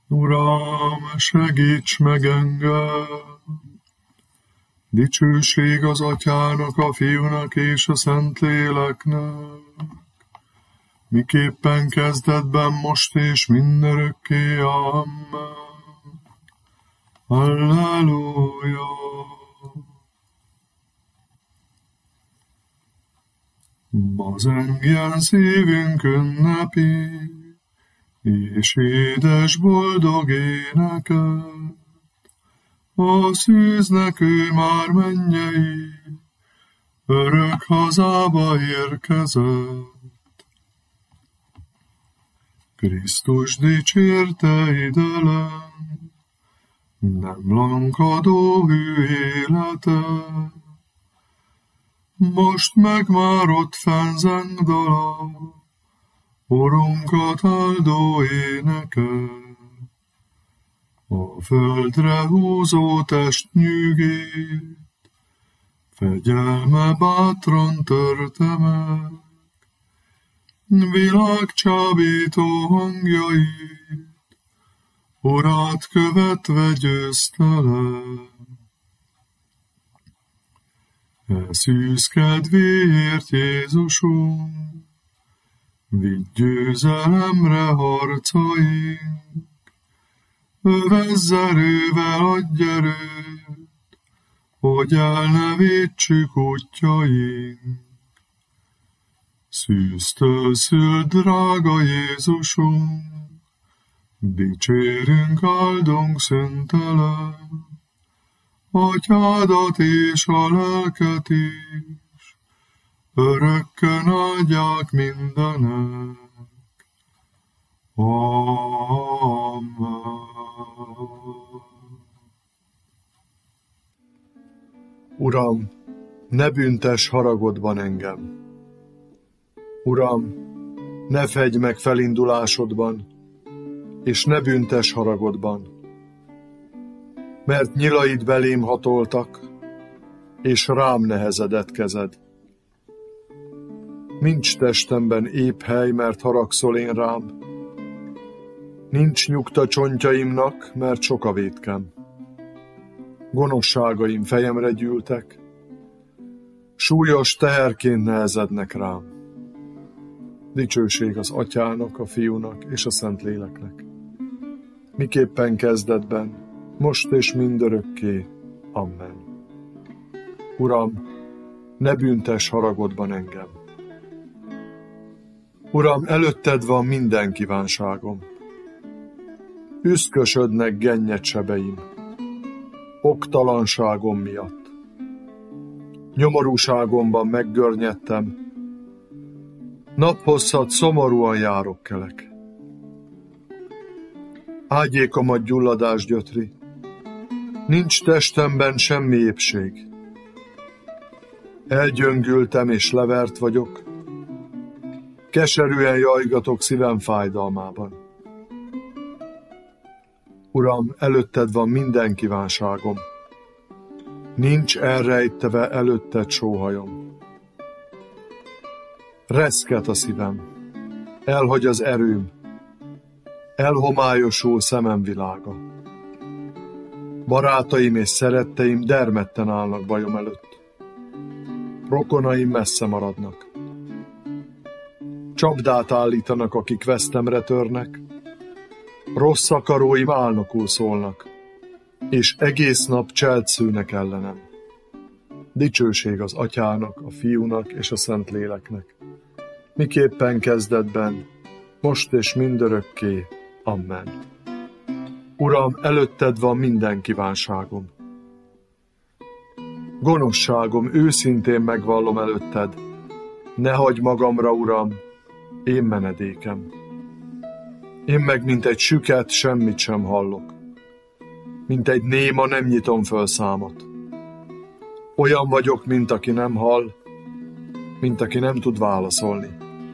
Uram, segíts meg engem! Dicsőség az Atyának, a Fiúnak és a Szentléleknek, miképpen kezdetben, most és mindörökké. Amen. Halleluja! Ma zengjen szívünk ünnepi, és édes boldog éneket, a szűznek ő már mennyei, örök hazába érkezett. Krisztus dicsérte idelen, nem lankadó hű élete, most meg már ott fenn zeng dala, Urunkat áldó éneke. A földre húzó test nyűgét, fegyelme bátran törte meg, világcsábító hangjait, Urát követve győzte le. E szűz kedvéért, Jézusunk, vigy győzelemre harcaink, övezz erővel, adj erőt, hogy el ne vétsük útjaink. Szűztől szült, drága Jézusunk, dicsérünk, áldunk szentelen, Atyádat és a lelket is, örökkön áldják mindenek. Amen. Uram, ne büntess haragodban engem. Uram, ne fegy meg felindulásodban, és ne büntess haragodban, mert nyilaid belém hatoltak, és rám nehezedett kezed. Nincs testemben épp hely, mert haragszol én rám. Nincs nyugta csontjaimnak, mert sok a vétkem. Gonoszságaim fejemre gyűltek, súlyos teherként nehezednek rám. Dicsőség az Atyának, a Fiúnak és a Szentléleknek, miképpen kezdetben, most és mindörökké. Amen. Uram, ne büntess haragodban engem. Uram, előtted van minden kívánságom. Üszkösödnek gennyed sebeim, oktalanságom miatt. Nyomorúságomban meggörnyedtem, naphosszat szomorúan járok kelek. Ágyékomat gyulladás gyötri, nincs testemben semmi épség. Elgyöngültem és levert vagyok, keserűen jajgatok szívem fájdalmában. Uram, előtted van minden kívánságom, nincs elrejtve előtted sóhajom. Reszket a szívem, elhagy az erőm, elhomályosul szemem világa. Barátaim és szeretteim dermedten állnak bajom előtt, rokonaim messze maradnak. Csapdát állítanak, akik vesztemre törnek, rossz akaróim álnokul szólnak, és egész nap cselt szűnek ellenem. Dicsőség az Atyának, a Fiúnak és a Szentléleknek, miképpen kezdetben, most és mindörökké. Amen. Uram, előtted van minden kívánságom. Gonoszságom őszintén megvallom előtted, ne hagyj magamra, Uram, én menedékem. Én meg, mint egy süket, semmit sem hallok. Mint egy néma, nem nyitom föl számot. Olyan vagyok, mint aki nem hall, mint aki nem tud válaszolni.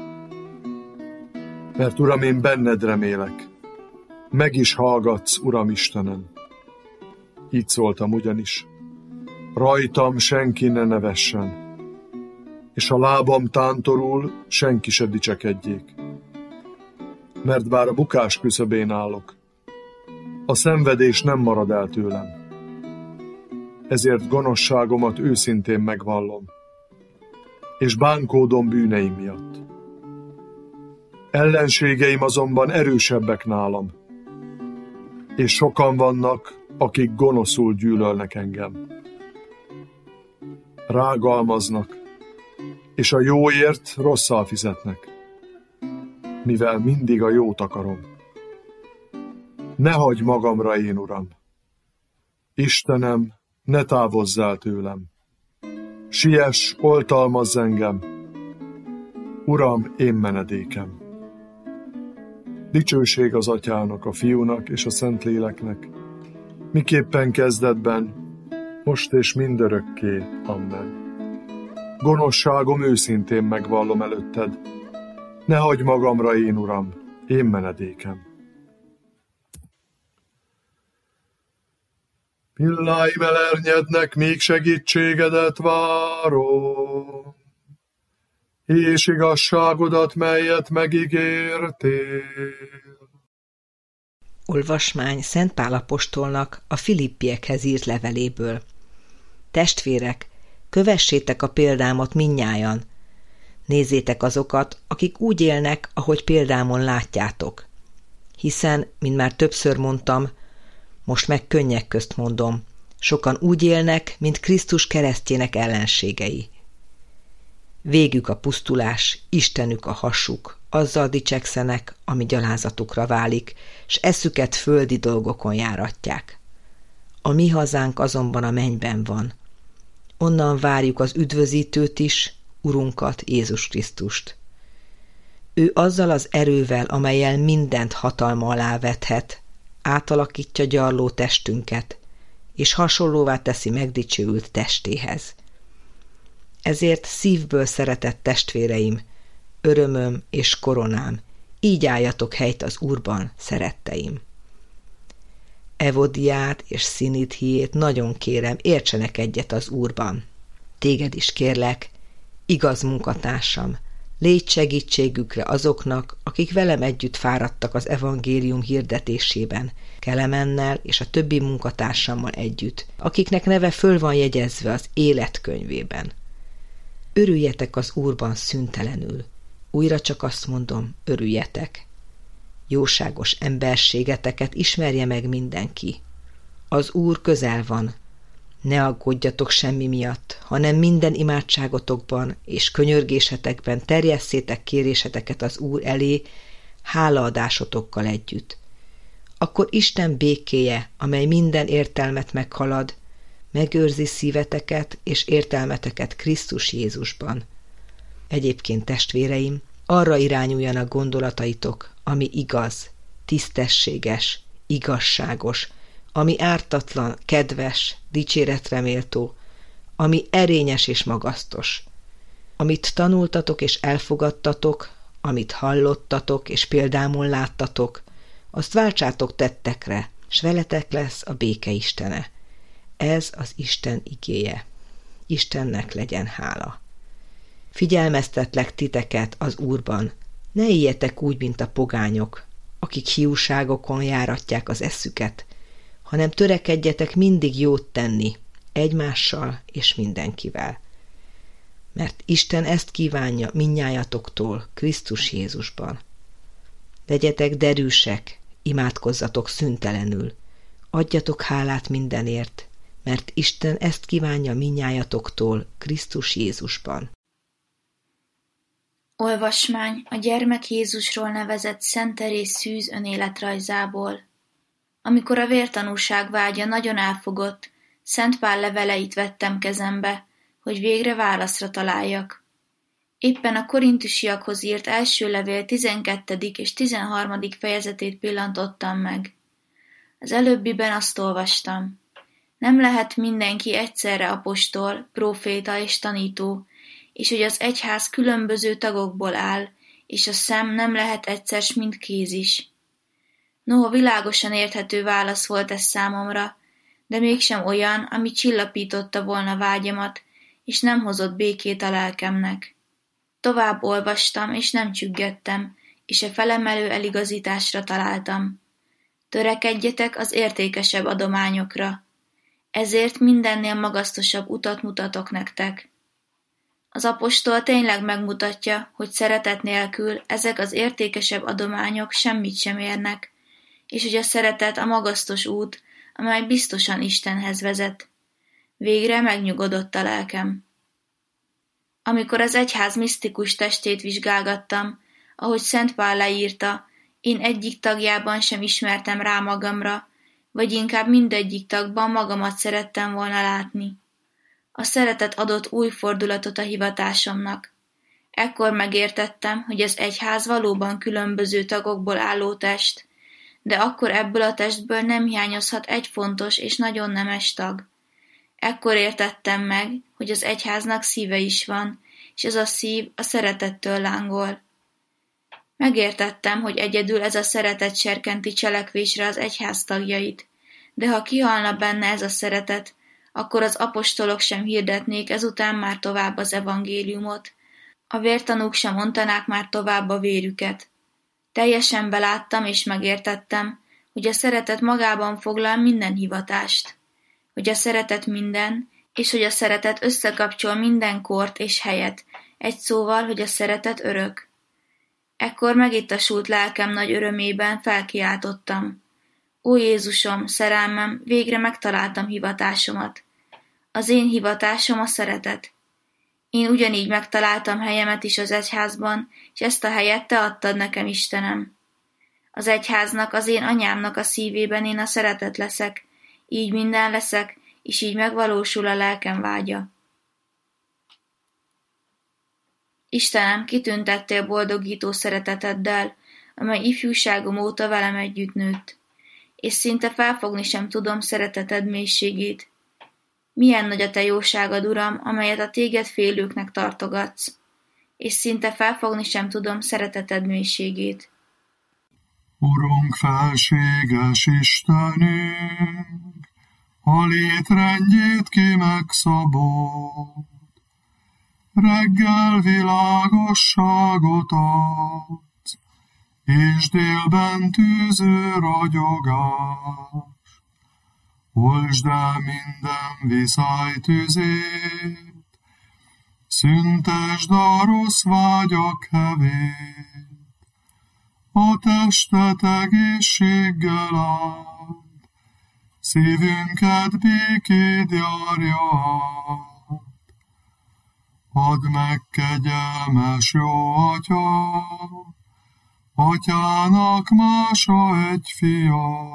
Mert, Uram, én benned remélek. Meg is hallgatsz, Uram Istenem. Így szóltam ugyanis. Rajtam senki ne nevessen, és a lábam tántorul, senki se dicsekedjék. Mert bár a bukás küszöbén állok, A szenvedés nem marad el tőlem. Ezért gonoszságomat őszintén megvallom, és bánkódom bűneim miatt. Ellenségeim azonban erősebbek nálam, és sokan vannak, akik gonoszul gyűlölnek engem. Rágalmaznak, és a jóért rosszal fizetnek, mivel mindig a jót akarom. Ne hagyj magamra, én Uram! Istenem, ne távozzál tőlem! Siess, oltalmazz engem! Uram, én menedékem! Dicsőség az Atyának, a Fiúnak és a Szentléleknek, miképpen kezdetben, most és mindörökké. Amen. Gonoszságom őszintén megvallom előtted, ne hagyj magamra, én Uram, én menedékem. Pilláim elernyednek, még segítségedet várom, és igazságodat, melyet megígértél. Olvasmány Szent Pál apostolnak a Filippiekhez írt leveléből. Testvérek, kövessétek a példámat mindnyájan. Nézzétek azokat, akik úgy élnek, ahogy példámon látjátok. Hiszen, mint már többször mondtam, most meg könnyek közt mondom, sokan úgy élnek, mint Krisztus keresztjének ellenségei. Végük a pusztulás, Istenük a hasuk, azzal dicsekszenek, ami gyalázatukra válik, s eszüket földi dolgokon járatják. A mi hazánk azonban a mennyben van. Onnan várjuk az üdvözítőt is, Urunkat, Jézus Krisztust. Ő azzal az erővel, amellyel mindent hatalma alá vethet, átalakítja gyarló testünket, és hasonlóvá teszi megdicsőült testéhez. Ezért szívből szeretett testvéreim, örömöm és koronám, így álljatok helyt az Úrban, szeretteim. Evodiát és Szinithiét nagyon kérem, értsenek egyet az Úrban. Téged is kérlek, igaz munkatársam, légy segítségükre azoknak, akik velem együtt fáradtak az evangélium hirdetésében, Kelemennel és a többi munkatársammal együtt, akiknek neve föl van jegyezve az életkönyvében. Örüljetek az Úrban szüntelenül. Újra csak azt mondom, örüljetek. Jóságos emberségeteket ismerje meg mindenki. Az Úr közel van. Ne aggódjatok semmi miatt, hanem minden imádságotokban és könyörgésetekben terjesszétek kéréseteket az Úr elé, hálaadásotokkal együtt. Akkor Isten békéje, amely minden értelmet meghalad, megőrzi szíveteket és értelmeteket Krisztus Jézusban. Egyébként, testvéreim, arra irányuljanak gondolataitok, ami igaz, tisztességes, igazságos, ami ártatlan, kedves, dicséretre méltó, ami erényes és magasztos. Amit tanultatok és elfogadtatok, amit hallottatok és példámon láttatok, azt váltsátok tettekre, s veletek lesz a béke Istene. Ez az Isten igéje. Istennek legyen hála. Figyelmeztetlek titeket az Úrban, ne éljetek úgy, mint a pogányok, akik hiúságokon járatják az eszüket, hanem törekedjetek mindig jót tenni, egymással és mindenkivel. Mert Isten ezt kívánja mindnyájatoktól Krisztus Jézusban. Legyetek derűsek, imádkozzatok szüntelenül, adjatok hálát mindenért, mert Isten ezt kívánja mindnyájatoktól Krisztus Jézusban. Olvasmány a Gyermek Jézusról nevezett Szent Teréz Szűz önéletrajzából. Amikor a vértanúság vágya nagyon elfogott, Szent Pál leveleit vettem kezembe, hogy végre válaszra találjak. Éppen a korintusiakhoz írt első levél 12. és 13. fejezetét pillantottam meg. Az előbbiben azt olvastam. Nem lehet mindenki egyszerre apostol, próféta és tanító, és hogy az egyház különböző tagokból áll, és a szem nem lehet egyszer, mint kéz is. Noha világosan érthető válasz volt ez számomra, de mégsem olyan, ami csillapította volna vágyamat, és nem hozott békét a lelkemnek. Tovább olvastam, és nem csüggettem, és felemelő eligazításra találtam. Törekedjetek az értékesebb adományokra. Ezért mindennél magasztosabb utat mutatok nektek. Az apostol tényleg megmutatja, hogy szeretet nélkül ezek az értékesebb adományok semmit sem érnek, és hogy a szeretet a magasztos út, amely biztosan Istenhez vezet. Végre megnyugodott a lelkem. Amikor az egyház misztikus testét vizsgálgattam, ahogy Szent Pál leírta, én egyik tagjában sem ismertem rá magamra, vagy inkább mindegyik tagban magamat szerettem volna látni. A szeretet adott új fordulatot a hivatásomnak. Ekkor megértettem, hogy az egyház valóban különböző tagokból álló test, de akkor ebből a testből nem hiányozhat egy fontos és nagyon nemes tag. Ekkor értettem meg, hogy az egyháznak szíve is van, és ez a szív a szeretettől lángol. Megértettem, hogy egyedül ez a szeretet serkenti cselekvésre az egyház tagjait, de ha kihalna benne ez a szeretet, akkor az apostolok sem hirdetnék ezután már tovább az evangéliumot, a vértanúk sem mondanák már tovább a vérüket. Teljesen beláttam és megértettem, hogy a szeretet magában foglal minden hivatást, hogy a szeretet minden, és hogy a szeretet összekapcsol minden kort és helyet, egy szóval, hogy a szeretet örök. Ekkor megittasult lelkem nagy örömében felkiáltottam. Ó Jézusom, szerelmem, végre megtaláltam hivatásomat. Az én hivatásom a szeretet. Én ugyanígy megtaláltam helyemet is az egyházban, és ezt a helyet te adtad nekem, Istenem. Az egyháznak, az én anyámnak a szívében én a szeretet leszek, így minden leszek, és így megvalósul a lelkem vágya. Istenem, kitüntettél boldogító szereteteddel, amely ifjúságom óta velem együtt nőtt, és szinte felfogni sem tudom szereteted mélységét. Milyen nagy a te jóságod, Uram, amelyet a téged félőknek tartogatsz, és szinte felfogni sem tudom szereteted mélységét. Urunk, felséges Istenünk, a létrendjét ki megszabod, reggel világosságot adsz, és délben tűző ragyogás. Oltsd el minden viszály tüzét, szüntesd a rossz vágyak hevét, a testet egészséggel áld, szívünket békéd járja át. Add meg kegyelmes jó Atya, Atyának mása egy fia,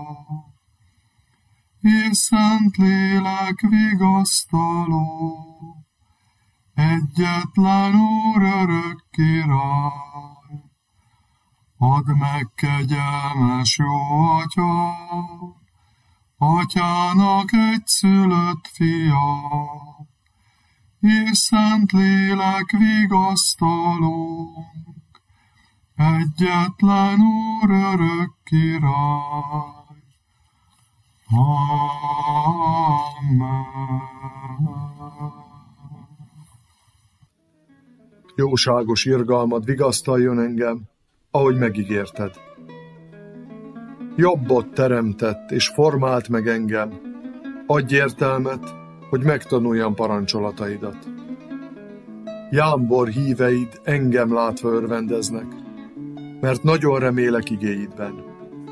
és Szentlélek vigasztaló, egyetlen Úr örök király. Add meg kegyelmes jó Atya, Atyának egyszülött fia, és Szentlélek vigasztalónk, egyetlen Úr örök király. Amen. Jóságos irgalmad vigasztaljon engem, ahogy megígérted. Jobbot teremtett és formált meg engem, adj értelmet, hogy megtanuljam parancsolataidat. Jámbor híveid engem látva örvendeznek, mert nagyon remélek igéidben.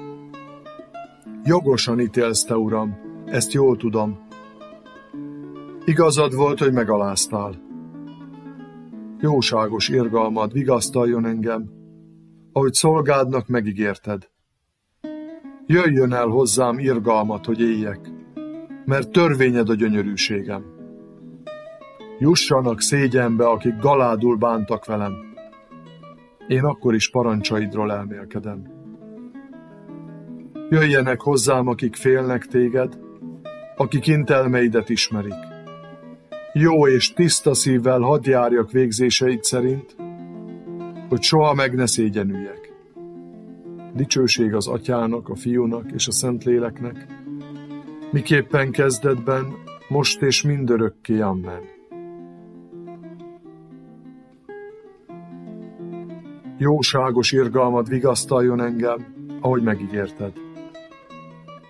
Jogosan ítélsz te, Uram, ezt jól tudom. Igazad volt, hogy megaláztál. Jóságos irgalmad vigasztaljon engem, ahogy szolgádnak megígérted. Jöjjön el hozzám irgalmat, hogy éljek, mert törvényed a gyönyörűségem. Jussanak szégyenbe, akik galádul bántak velem. Én akkor is parancsaidról elmélkedem. Jöjjenek hozzám, akik félnek téged, akik intelmeidet ismerik. Jó és tiszta szívvel hadd járjak végzéseid szerint, hogy soha meg ne szégyenüljek. Dicsőség az Atyának, a Fiúnak és a Szentléleknek, miképpen kezdetben, most és mindörökké. Amen. Jóságos irgalmad vigasztaljon engem, ahogy megígérted.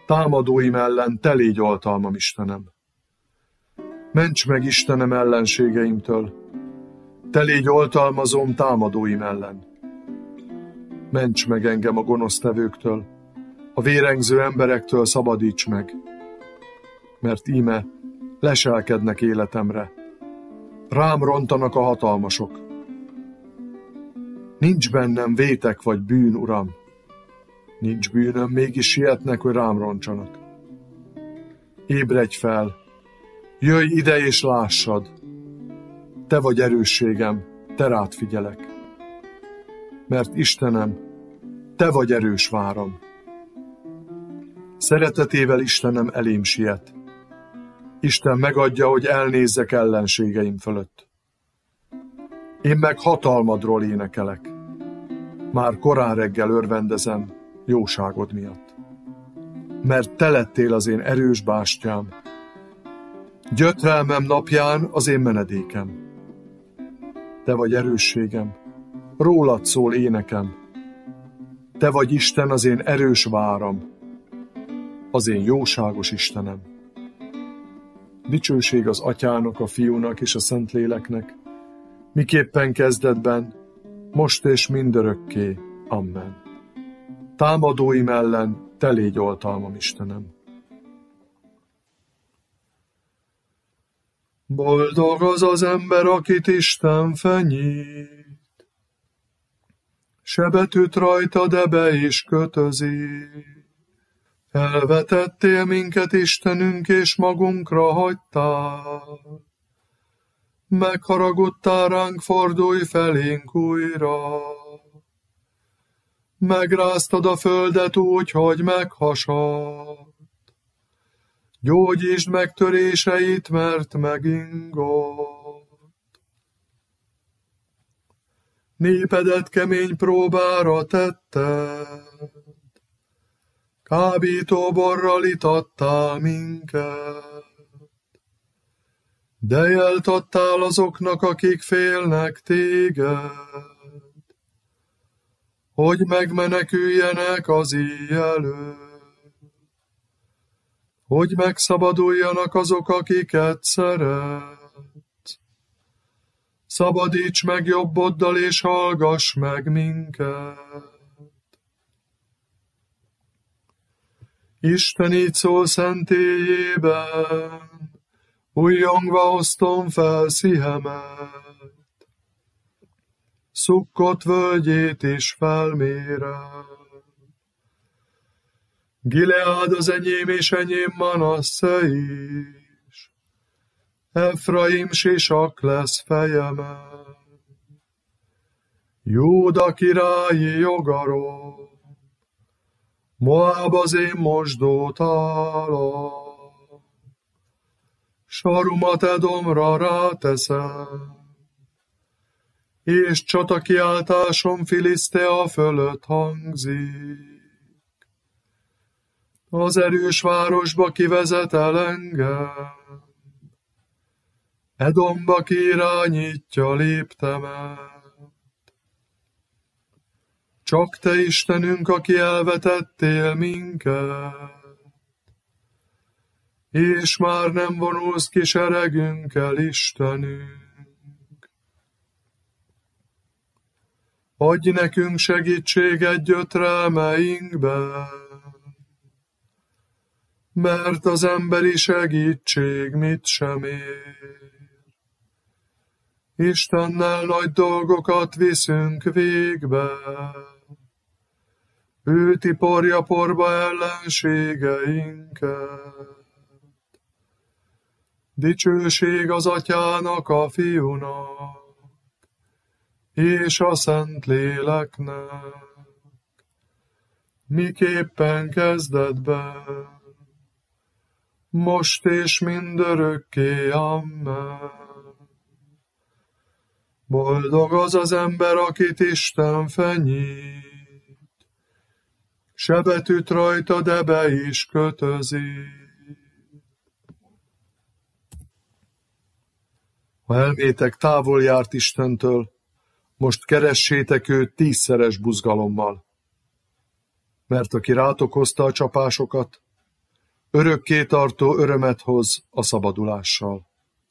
Támadóim ellen te légy oltalmam, Istenem. Ments meg, Istenem, ellenségeimtől, te légy oltalmazom támadóim ellen. Ments meg engem a gonosztevőktől, a vérengző emberektől szabadíts meg, mert íme leselkednek életemre, rám rontanak a hatalmasok. Nincs bennem vétek vagy bűn, Uram, nincs bűnöm, mégis sietnek, hogy rám roncsanak. Ébredj fel, jöjj ide és lássad, te vagy erősségem, te rád figyelek. Mert Istenem, te vagy erős váram. Szeretetével Istenem elém siet. Isten megadja, hogy elnézzek ellenségeim fölött. Én meg hatalmadról énekelek. Már korán reggel örvendezem jóságod miatt. Mert te lettél az én erős bástyám, gyötrelmem napján az én menedékem. Te vagy erősségem, rólad szól énekem. Te vagy Isten, az én erős váram, az én jóságos Istenem. Dicsőség az Atyának, a Fiúnak és a Szentléleknek, miképpen kezdetben, most és mindörökké. Amen. Támadóim ellen te légy oltalmam, Istenem. Boldog az az ember, akit Isten fenyít, sebet rajta, de be is kötözi. Elvetettél minket, Istenünk, és magunkra hagytál. Megharagudtál ránk, fordulj felénk újra. Megráztad a földet úgy, hogy meghasadt. Gyógyítsd meg töréseit, mert megingott. Népedet kemény próbára tetted, kábítóborral itattál minket. De jelt adtál azoknak, akik félnek téged, hogy megmeneküljenek az íj elől, hogy megszabaduljanak azok, akiket szeretsz. Szabadíts meg jobboddal, és hallgass meg minket. Isten így szól szentélyében, újjongva osztom fel szívemet. Szukkot völgyét is felmérem. Gileád az enyém és enyém Manasszé is. Efraim sisak lesz fejemen. Júda királyi jogarom, Moáb az én mosdótálam. Sarumat Edomra ráteszem, és csatakiáltásom Filisztea fölött hangzik. Az erős városba kivezet el engem, Edomba kirányítja léptemet. Csak te, Istenünk, aki elvetettél minket, és már nem vonulsz ki seregünkkel, Istenünk. Adj nekünk segítséget gyötrelmeinkben, mert az emberi segítség mit sem ér. Istennel nagy dolgokat viszünk végbe, ő tiporja porba ellenségeinket. Dicsőség az Atyának, a Fiúnak, és a Szentléleknek, miképpen kezdetben, most és mindörökké. Amen. Boldog az az ember, akit Isten fenyít, sebet üt rajta, de be is kötözi. Ha elmétek távol járt Istentől, most keressétek őt 10-szeres buzgalommal. Mert aki rátok hozta a csapásokat, örökké tartó örömet hoz a szabadulással.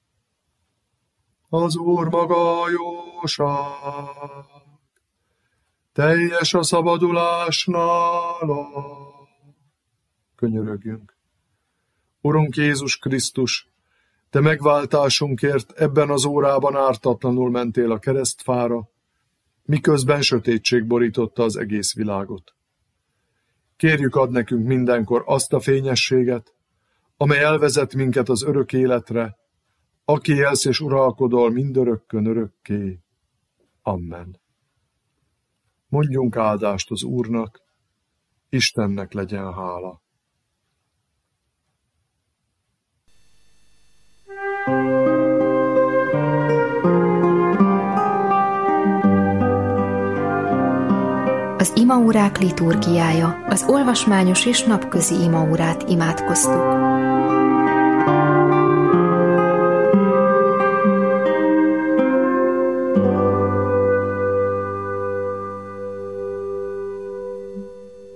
Az Úr maga a jóság, teljes a szabadulás nála. Könyörögjünk. Urunk Jézus Krisztus, Te megváltásunkért ebben az órában ártatlanul mentél a keresztfára, miközben sötétség borította az egész világot. Kérjük, add nekünk mindenkor azt a fényességet, amely elvezet minket az örök életre, aki élsz és uralkodol mindörökkön örökké. Amen. Mondjunk áldást az Úrnak, Istennek legyen hála. Az imaórák liturgiája, az olvasmányos és napközi imaórát imádkoztuk.